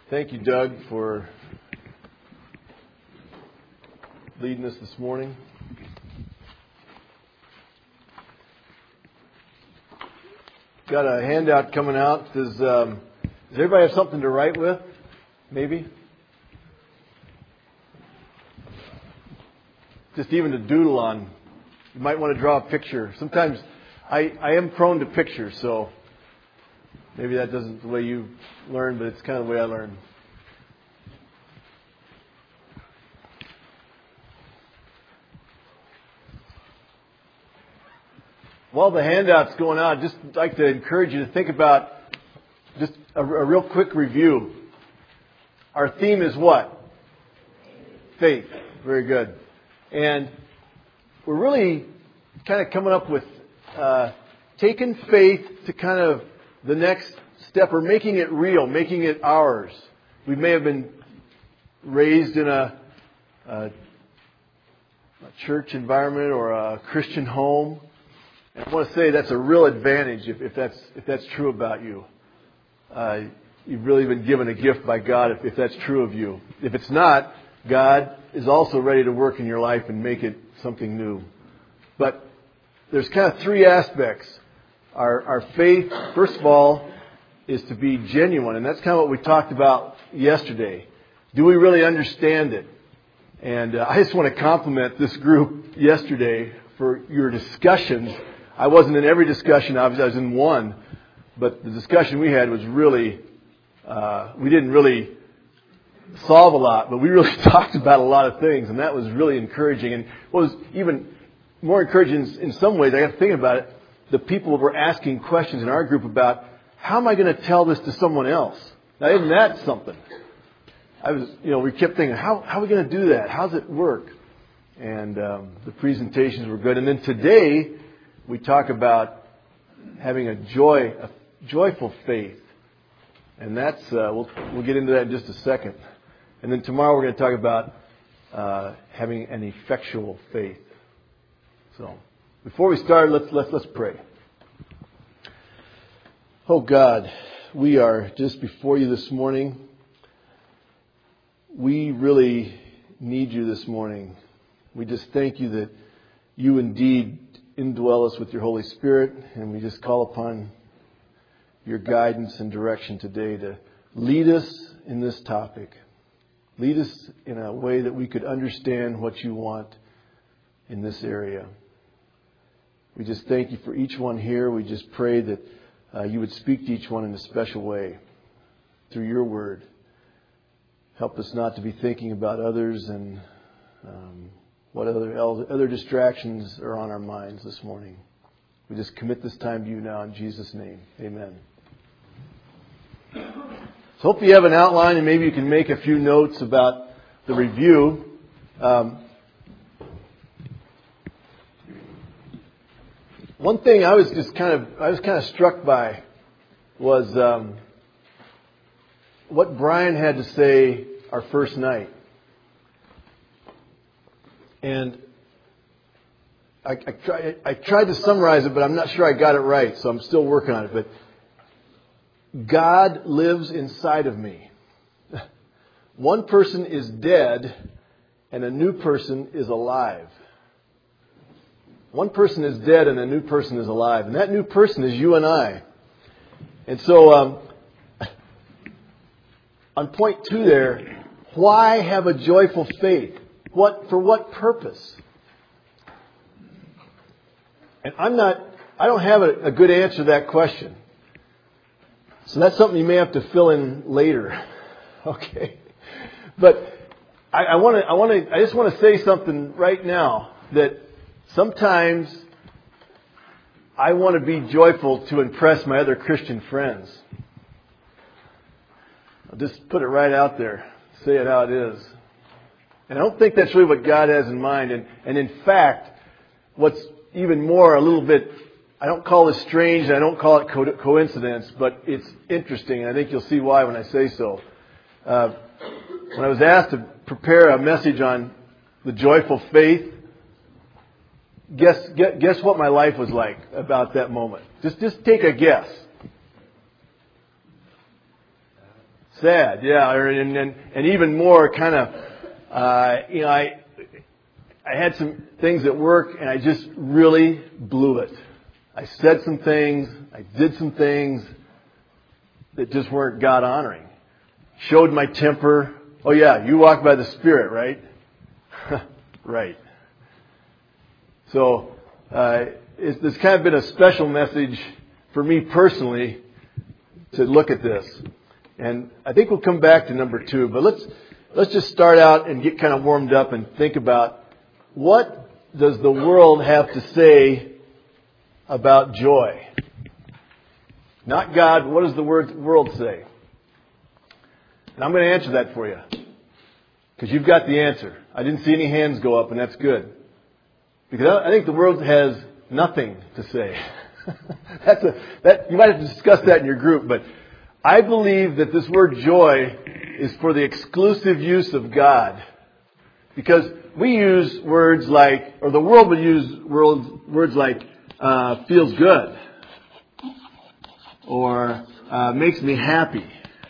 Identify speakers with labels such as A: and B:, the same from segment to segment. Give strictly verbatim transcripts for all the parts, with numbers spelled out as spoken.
A: Thank you, Doug, for leading us this morning. Got a handout coming out. Does, um, does everybody have something to write with? Maybe? Just even to doodle on. You might want to draw a picture. Sometimes I, I am prone to pictures, so maybe that isn't the way you learn, but it's kind of the way I learn. While the handout's going out, I'd just like to encourage you to think about just a, a real quick review. Our theme is what? Faith. Very good. And we're really kind of coming up with uh, taking faith to kind of the next step, or making it real, making it ours. We may have been raised in a, a, a church environment or a Christian home. And I want to say that's a real advantage if, if that's if that's true about you. Uh, you've really been given a gift by God if, if that's true of you. If it's not, God is also ready to work in your life and make it something new. But there's kind of three aspects. Our, our faith, first of all, is to be genuine. And that's kind of what we talked about yesterday. Do we really understand it? And uh, I just want to compliment this group yesterday for your discussions. I wasn't in every discussion. Obviously, I was in one. But the discussion we had was really, uh, we didn't really solve a lot, but we really talked about a lot of things. And that was really encouraging. And what was even more encouraging in some ways, I got to think about it, the people were asking questions in our group about, how am I going to tell this to someone else? Now, isn't that something? I was, you know, we kept thinking, how, how are we going to do that? How does it work? And um, the presentations were good. And then today, we talk about having a joy, a joyful faith. And that's, uh, we'll, we'll get into that in just a second. And then tomorrow we're going to talk about uh, having an effectual faith. So, before we start, let's let's let's pray. Oh God, we are just before you this morning. We really need you this morning. We just thank you that you indeed indwell us with your Holy Spirit, and we just call upon your guidance and direction today to lead us in this topic. Lead us in a way that we could understand what you want in this area. We just thank you for each one here. We just pray that uh, you would speak to each one in a special way through your word. Help us not to be thinking about others and um, what other other distractions are on our minds this morning. We just commit this time to you now in Jesus' name. Amen. So hope you have an outline and maybe you can make a few notes about the review. Um, one thing I was just kind of I was kind of struck by was um, what Brian had to say our first night. And I, I, try, I tried to summarize it, but I'm not sure I got it right, so I'm still working on it. But God lives inside of me. One person is dead, and a new person is alive. One person is dead, and a new person is alive. And that new person is you and I. And so, um, on point two there, why have a joyful faith? What, for what purpose? And I'm not, I don't have a, a good answer to that question. So that's something you may have to fill in later. Okay. But I, I want to, I want to, I just want to say something right now that sometimes I want to be joyful to impress my other Christian friends. I'll just put it right out there. Say it how it is. And I don't think that's really what God has in mind. And, and in fact, what's even more a little bit, I don't call this strange, and I don't call it co- coincidence, but it's interesting, and I think you'll see why when I say so. Uh, when I was asked to prepare a message on the joyful faith, guess, guess guess what my life was like about that moment. Just just take a guess. Sad, yeah, and and, and even more kind of, uh, you know, I I had some things at work and I just really blew it. I said some things, I did some things that just weren't God honoring. Showed my temper. Oh yeah, you walk by the Spirit, right? Right. So uh, it's, it's kind of been a special message for me personally to look at this. And I think we'll come back to number two, but let's let's just start out and get kind of warmed up and think about what does the world have to say about joy? Not God, what does the word, world say? And I'm going to answer that for you. Because you've got the answer. I didn't see any hands go up, and that's good. Because I think the world has nothing to say. That's a, that, you might have to discuss that in your group, but I believe that this word joy is for the exclusive use of God. Because we use words like, or the world would use words, words like, uh, feels good. Or uh, makes me happy.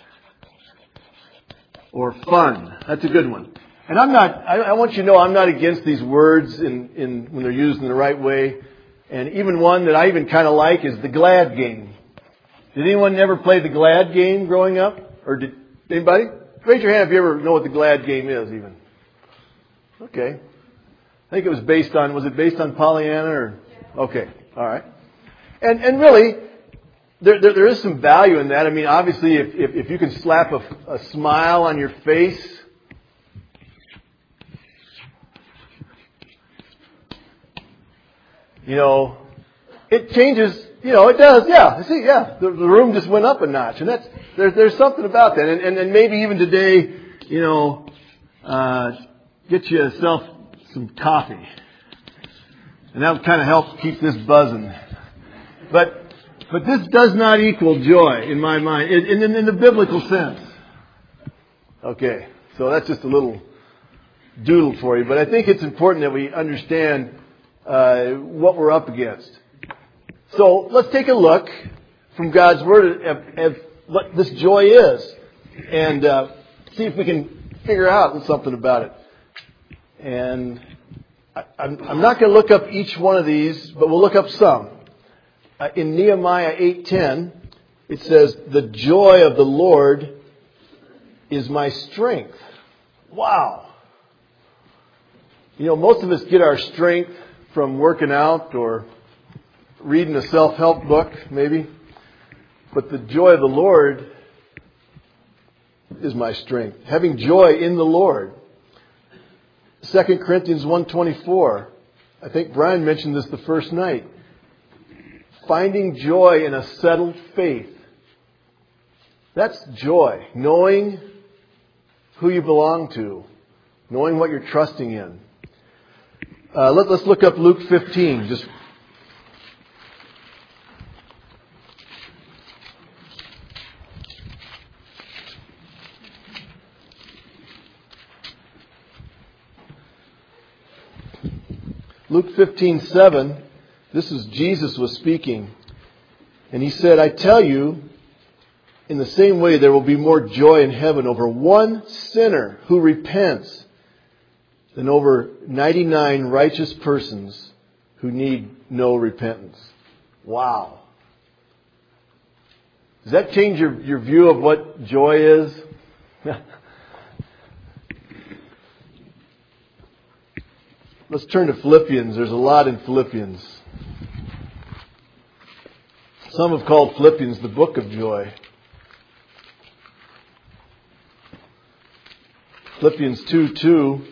A: Or fun. That's a good one. And I'm not, I, I want you to know I'm not against these words in, in when they're used in the right way. And even one that I even kind of like is the glad game. Did anyone ever play the glad game growing up? Or did anybody? Raise your hand if you ever know what the glad game is even. Okay. I think it was based on, was it based on Pollyanna or? Okay. All right. And, and really, there, there, there is some value in that. I mean, obviously, if, if, if you can slap a, a smile on your face, you know, it changes, you know, it does, yeah. See, yeah, the, the room just went up a notch. And that's, there, there's something about that. And, and, and maybe even today, you know, uh, get yourself some coffee. And that would kind of help keep this buzzing. But, but this does not equal joy in my mind, in, in, in the biblical sense. Okay, so that's just a little doodle for you. But I think it's important that we understand uh, what we're up against. So let's take a look from God's Word at, at what this joy is. And uh, see if we can figure out something about it. And I, I'm, I'm not going to look up each one of these, but we'll look up some. Uh, in Nehemiah eight ten, it says, "The joy of the Lord is my strength." Wow. You know, most of us get our strength from working out or reading a self-help book, maybe. But the joy of the Lord is my strength. Having joy in the Lord. Second Corinthians one twenty-four. I think Brian mentioned this the first night. Finding joy in a settled faith. That's joy. Knowing who you belong to. Knowing what you're trusting in. Uh, let, let's look up Luke fifteen. Just Luke fifteen seven. This is Jesus was speaking. And he said, "I tell you, in the same way there will be more joy in heaven over one sinner who repents than over ninety-nine righteous persons who need no repentance." Wow. Does that change your, your view of what joy is? Let's turn to Philippians. There's a lot in Philippians. Some have called Philippians the book of joy. Philippians two two.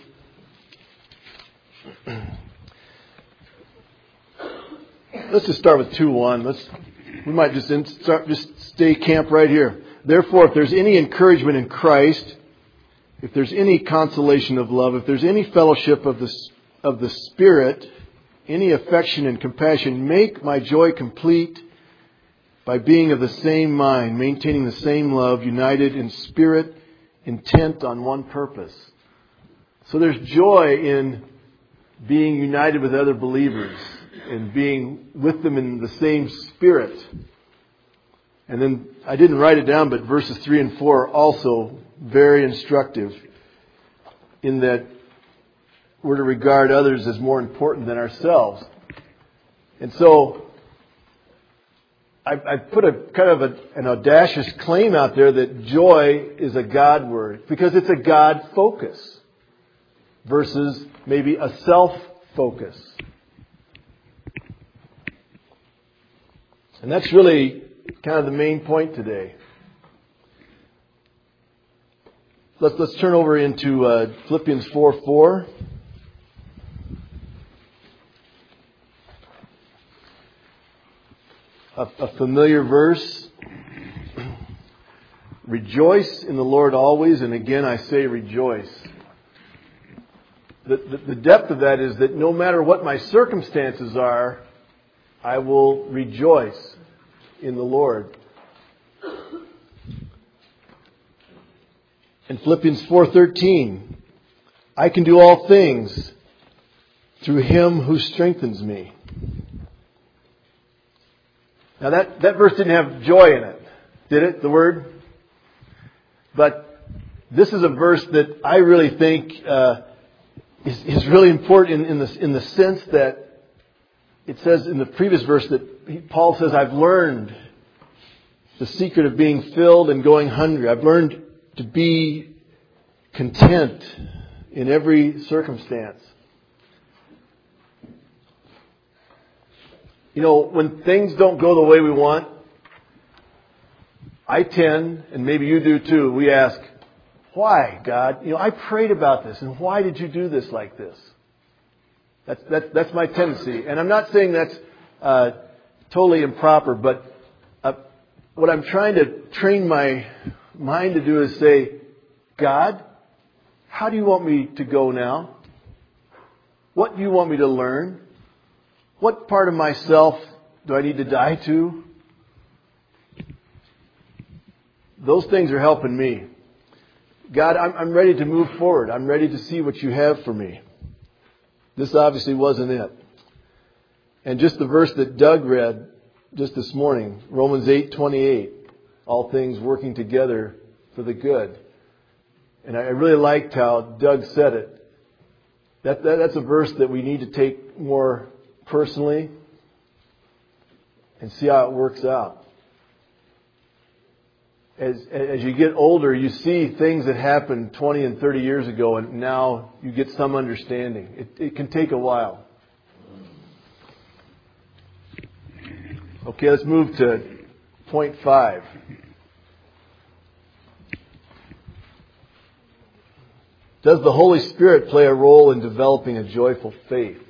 A: Let's just start with two one. Let's we might just in, start just stay camp right here. "Therefore, if there's any encouragement in Christ, if there's any consolation of love, if there's any fellowship of the of the Spirit, any affection and compassion, make my joy complete by being of the same mind, maintaining the same love, united in spirit, intent on one purpose." So there's joy in being united with other believers and being with them in the same spirit. And then I didn't write it down, but verses three and four are also very instructive in that we're to regard others as more important than ourselves. And so I, I put a kind of a, an audacious claim out there that joy is a God word because it's a God focus versus maybe a self focus. And that's really kind of the main point today. Let's let's turn over into uh, Philippians four four. A, a familiar verse. Rejoice in the Lord always, and again I say rejoice. The, the, the depth of that is that no matter what my circumstances are, I will rejoice in the Lord. In Philippians four thirteen, I can do all things through Him who strengthens me. Now that, that verse didn't have joy in it, did it, the word? But this is a verse that I really think uh, is, is really important in, in, the, in the sense that it says in the previous verse that he, Paul says, I've learned the secret of being filled and going hungry. I've learned to be content in every circumstance. You know, when things don't go the way we want, I tend, and maybe you do too, we ask, why, God? You know, I prayed about this, and why did you do this like this? That's, that's, that's my tendency. And I'm not saying that's uh, totally improper, but uh, what I'm trying to train my mind to do is say, God, how do you want me to go now? What do you want me to learn? What part of myself do I need to die to? Those things are helping me. God, I'm, I'm ready to move forward. I'm ready to see what you have for me. This obviously wasn't it. And just the verse that Doug read just this morning, Romans eight twenty-eight, all things working together for the good. And I really liked how Doug said it. That, that that's a verse that we need to take more personally and see how it works out. As, as you get older, you see things that happened twenty and thirty years ago, and now you get some understanding. It, it can take a while. Okay, let's move to point five. Does the Holy Spirit play a role in developing a joyful faith?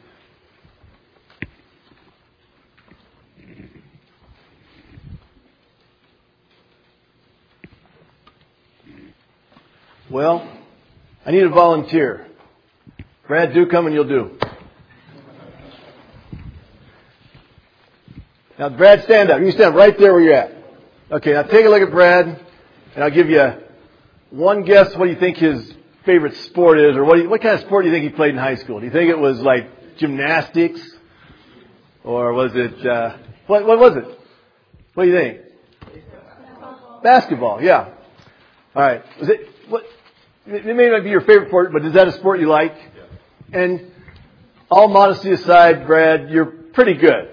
A: Well, I need a volunteer. Brad, do come and you'll do. Now, Brad, stand up. You stand right there where you're at. Okay, now take a look at Brad, and I'll give you one guess what do you think his favorite sport is, or what, do you, what kind of sport do you think he played in high school? Do you think it was like gymnastics? Or was it, uh, what, what was it? What do you think? Basketball, Basketball yeah. All right. Was it, what, it may not be your favorite sport, but is that a sport you like? Yeah. And all modesty aside, Brad, you're pretty good.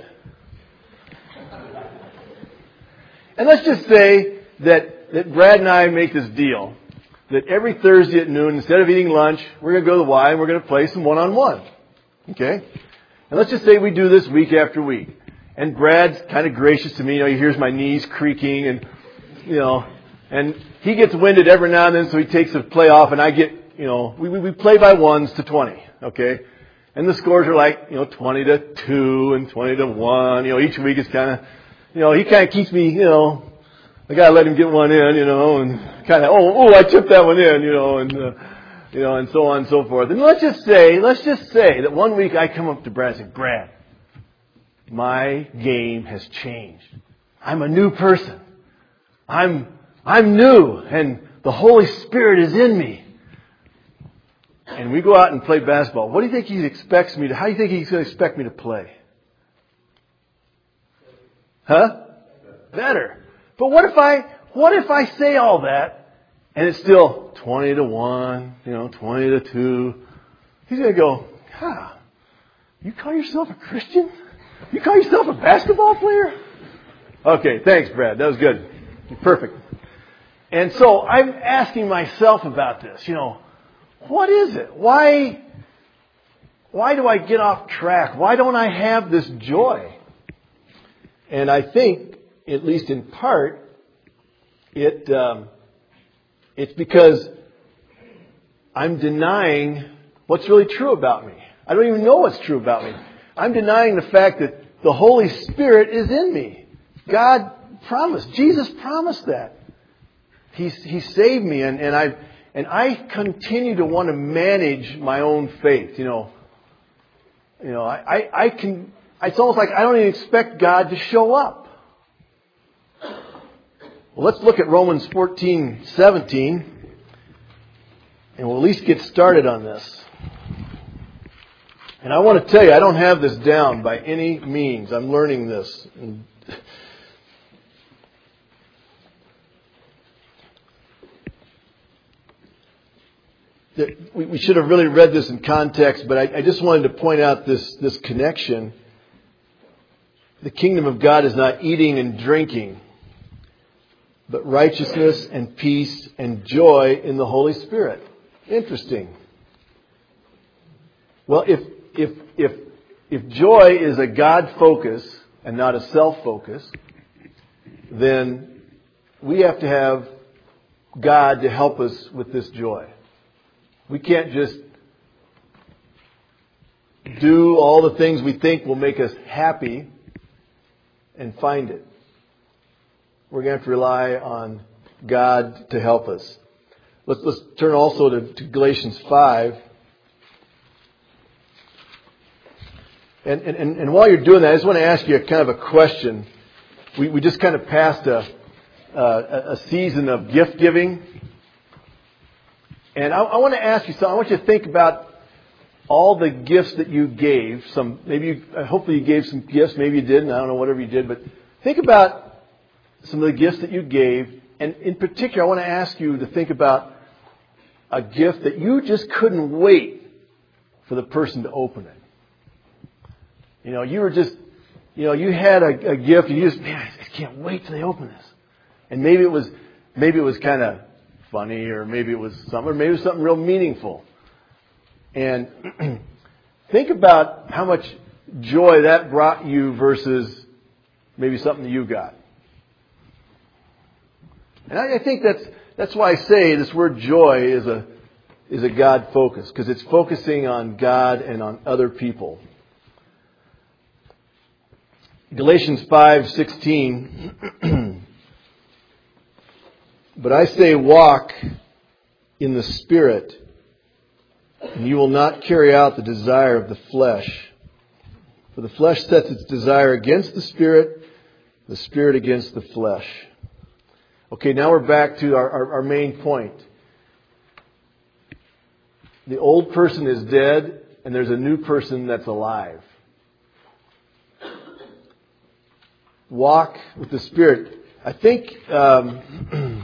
A: And let's just say that, that Brad and I make this deal that every Thursday at noon, instead of eating lunch, we're going to go to the Y and we're going to play some one-on-one. Okay? And let's just say we do this week after week. And Brad's kind of gracious to me. You know, he hears my knees creaking and, you know, and he gets winded every now and then, so he takes a play off, and I get, you know, we, we play by ones to twenty. Okay? And the scores are like, you know, twenty to two and twenty to one. You know, each week is kind of, you know, he kind of keeps me, you know, I gotta let him get one in, you know, and kind of, oh, oh, I tipped that one in, you know, and, uh, you know, and so on and so forth. And let's just say, let's just say that one week I come up to Brad and say, Brad, my game has changed. I'm a new person. I'm, I'm new, and the Holy Spirit is in me. And we go out and play basketball. What do you think he expects me to, how do you think he's going to expect me to play? Huh? Better. But what if I, what if I say all that and it's still twenty to one, you know, twenty to two? He's going to go, huh, you call yourself a Christian? You call yourself a basketball player? Okay, thanks, Brad. That was good. Perfect. And so I'm asking myself about this, you know, what is it? Why, why do I get off track? Why don't I have this joy? And I think, at least in part, it um, it's because I'm denying what's really true about me. I don't even know what's true about me. I'm denying the fact that the Holy Spirit is in me. God promised. Jesus promised that. He, he saved me, and, and I and I continue to want to manage my own faith. You know, you know, I, I, I can. It's almost like I don't even expect God to show up. Well, let's look at Romans fourteen seventeen, and we'll at least get started on this. And I want to tell you, I don't have this down by any means. I'm learning this. We should have really read this in context, but I just wanted to point out this, this connection. The kingdom of God is not eating and drinking, but righteousness and peace and joy in the Holy Spirit. Interesting. Well, if if if if joy is a God focus and not a self focus, then we have to have God to help us with this joy. We can't just do all the things we think will make us happy and find it. We're going to have to rely on God to help us. Let's, let's turn also to, to Galatians five. And, and, and while you're doing that, I just want to ask you a kind of a question. We, we just kind of passed a, a, a season of gift giving. And I, I want to ask you something. I want you to think about all the gifts that you gave. Some, maybe you, hopefully you gave some gifts. Maybe you didn't. I don't know, whatever you did. But think about some of the gifts that you gave. And in particular, I want to ask you to think about a gift that you just couldn't wait for the person to open it. You know, you were just, you know, you had a, a gift and you just, man, I can't wait till they open this. And maybe it was, maybe it was kind of funny, or maybe it was something, or maybe it was something real meaningful. And think about how much joy that brought you versus maybe something that you got. And I, I think that's that's why I say this word joy is a is a God focus, because it's focusing on God and on other people. Galatians five sixteen. But I say, walk in the Spirit, and you will not carry out the desire of the flesh. For the flesh sets its desire against the Spirit, the Spirit against the flesh. Okay, now we're back to our, our, our main point. The old person is dead, and there's a new person that's alive. Walk with the Spirit. I think um,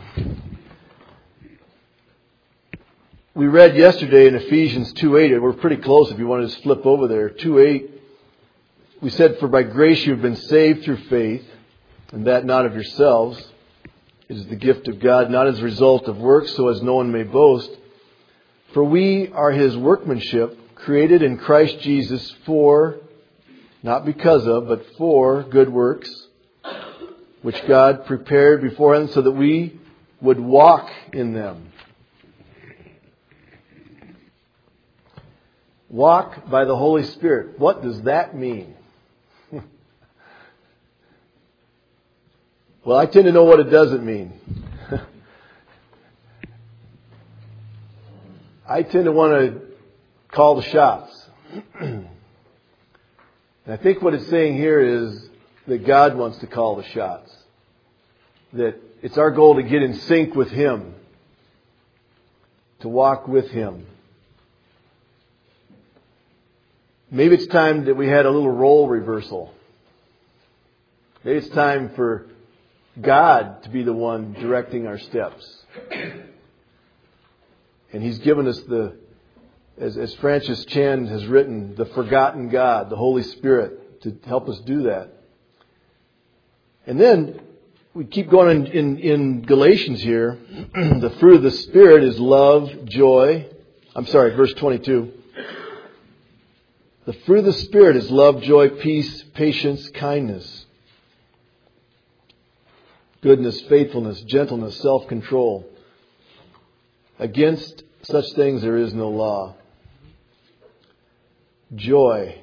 A: we read yesterday in Ephesians two eight. We're pretty close if you want to just flip over there. two eight. We said, for by grace you have been saved through faith, and that not of yourselves. It is the gift of God, not as a result of works, so as no one may boast. For we are His workmanship, created in Christ Jesus for, not because of, but for good works, which God prepared beforehand so that we would walk in them. Walk by the Holy Spirit. What does that mean? Well, I tend to know what it doesn't mean. I tend to want to call the shots. And I think what it's saying here is that God wants to call the shots. That it's our goal to get in sync with Him. To walk with Him. Maybe it's time that we had a little role reversal. Maybe it's time for God to be the one directing our steps. And He's given us the, as, as Francis Chan has written, the forgotten God, the Holy Spirit, to help us do that. And then we keep going in, in, in Galatians here. The fruit of the Spirit is love, joy. I'm sorry, verse twenty-two. The fruit of the Spirit is love, joy, peace, patience, kindness, goodness, faithfulness, gentleness, self-control. Against such things there is no law. Joy.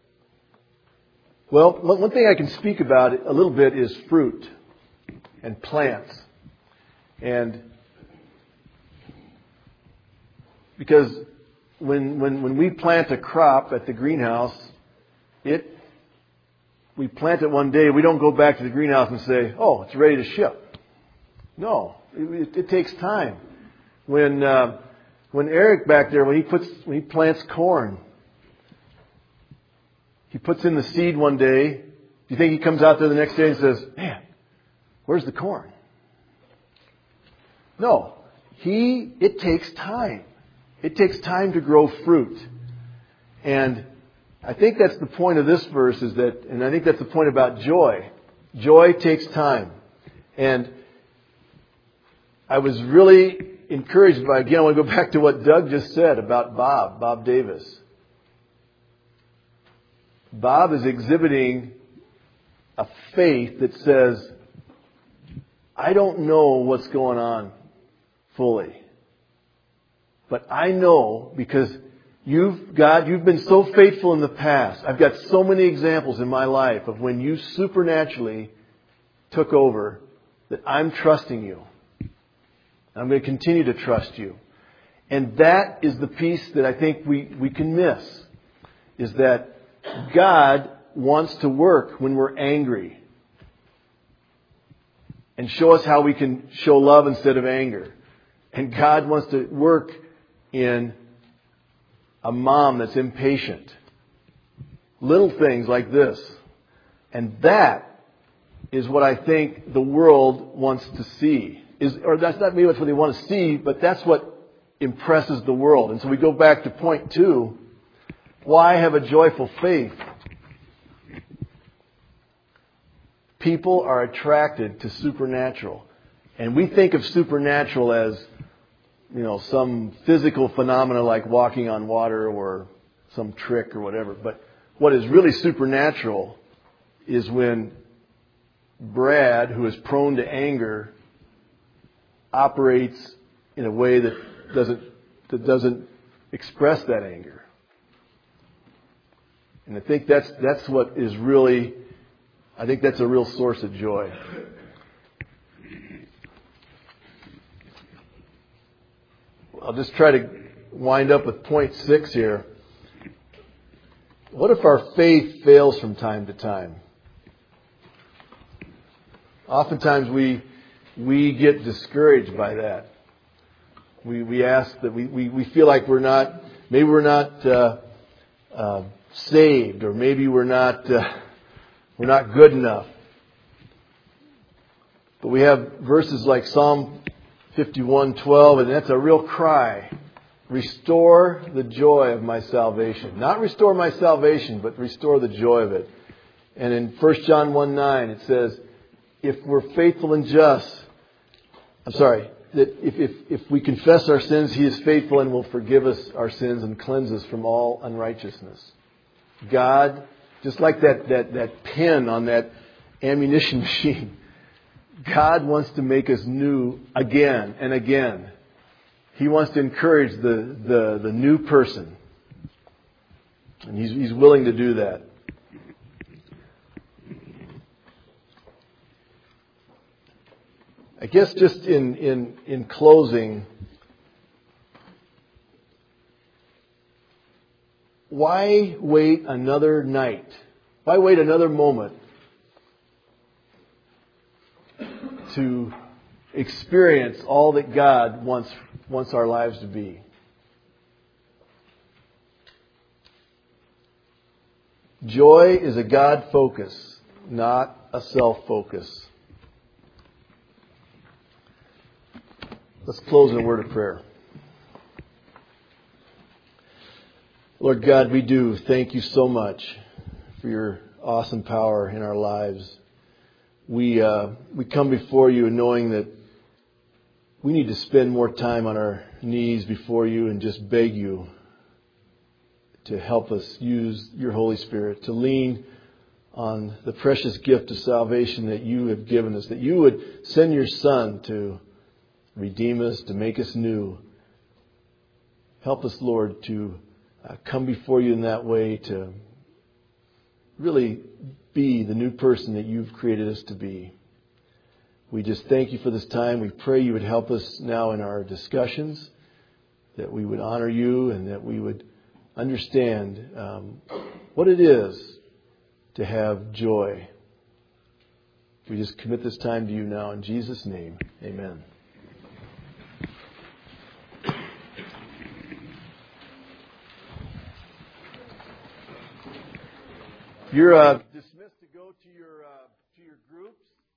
A: Well, one thing I can speak about a little bit is fruit and plants. And because when when when we plant a crop at the greenhouse, it we plant it one day, we don't go back to the greenhouse and say, "Oh, it's ready to ship." No, it, it takes time. When uh, when Eric back there, when he puts when he plants corn, he puts in the seed one day. Do you think he comes out there the next day and says, "Man, where's the corn?" No, he. It takes time. It takes time to grow fruit, and I think that's the point of this verse. Is that, and I think that's the point about joy. Joy takes time, and I was really encouraged by, again, I want to go back to what Doug just said about Bob, Bob Davis. Bob is exhibiting a faith that says, I don't know what's going on fully. But I know because you've, God, you've been so faithful in the past. I've got so many examples in my life of when you supernaturally took over that I'm trusting you. I'm going to continue to trust you. And that is the piece that I think we, we can miss. Is that God wants to work when we're angry. And show us how we can show love instead of anger. And God wants to work in a mom that's impatient. Little things like this. And that is what I think the world wants to see. Is, or that's not maybe what they want to see, but that's what impresses the world. And so we go back to point two. Why have a joyful faith? People are attracted to supernatural. And we think of supernatural as, you know, some physical phenomena like walking on water or some trick or whatever. But what is really supernatural is when Brad, who is prone to anger, operates in a way that doesn't that doesn't express that anger. And I think that's that's what is really, I think that's a real source of joy. I'll just try to wind up with point six here. What if our faith fails from time to time? Oftentimes we we get discouraged by that. We we ask that we, we, we feel like we're not, maybe we're not uh, uh, saved, or maybe we're not uh, we're not good enough. But we have verses like Psalm fifty-one twelve, and that's a real cry. Restore the joy of my salvation. Not restore my salvation, but restore the joy of it. And in First John one nine it says, if we're faithful and just, I'm sorry, that if, if, if we confess our sins, He is faithful and will forgive us our sins and cleanse us from all unrighteousness. God, just like that, that, that pin on that ammunition machine, God wants to make us new again and again. He wants to encourage the, the, the new person. And he's, he's willing to do that. I guess just in, in, in closing, why wait another night? Why wait another moment to experience all that God wants, wants our lives to be? Joy is a God focus, not a self focus. Let's close in a word of prayer. Lord God, we do thank you so much for your awesome power in our lives. We uh, we come before you knowing that we need to spend more time on our knees before you and just beg you to help us use your Holy Spirit, to lean on the precious gift of salvation that you have given us, that you would send your Son to redeem us, to make us new. Help us, Lord, to uh, come before you in that way, to really be the new person that you've created us to be. We just thank you for this time. We pray you would help us now in our discussions, that we would honor you and that we would understand um, what it is to have joy. We just commit this time to you now in Jesus' name. Amen. You're uh, dismissed to go to your uh, to your groups.